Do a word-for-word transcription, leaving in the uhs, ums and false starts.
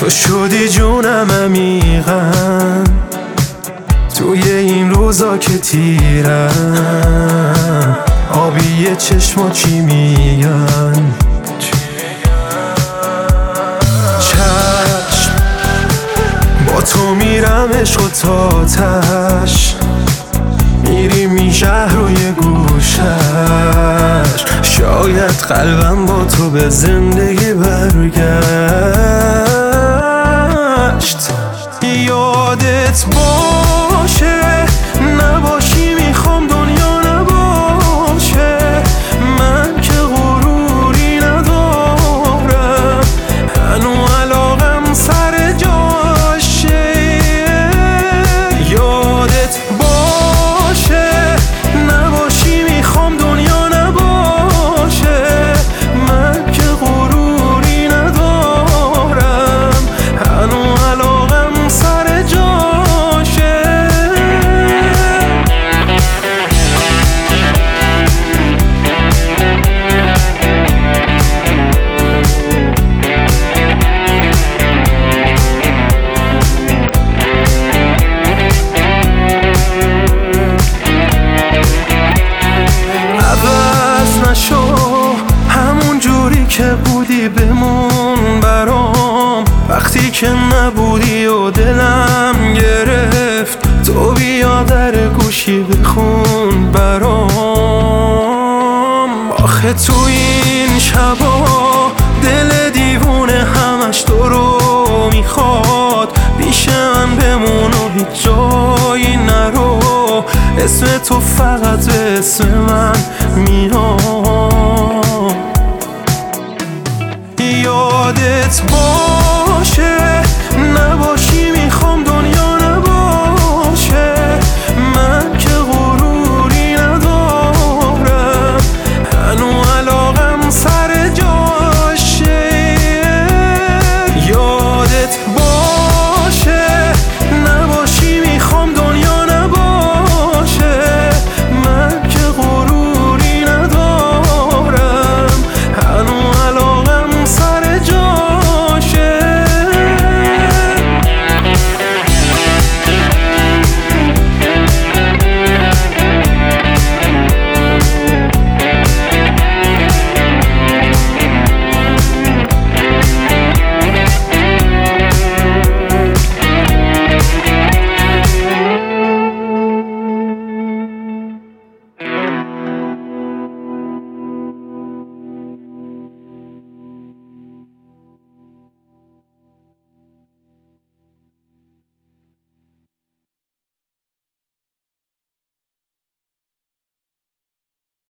تو شدی جونم عمیقاً توی این روزا که تیرم. آبی چشما چی میگن؟ چشم با تو میرم عشق و تاتش، میریم این شهر روی گوشش. شاید قلبم با تو به زندگی برگشت. یادت باشه نباشی میخوام دنیا نباشه. من که غروری ندارم، هنو علاقم سر جاشه. یادت باشه نباشی میخوام دنیا نباشه. من که غروری ندارم، هنو علاقم سر جاشه. عوض نشو همون جوری که بودی، بمون برام. وقتی که نبودی و دلم گرفت، تو بیا در گوشی بخون برام. آخه تو این شبا دل دیوونه همش تو رو میخواد. پیش من بمون و هیچ جایی نرو، اسم تو فقط به اسم من می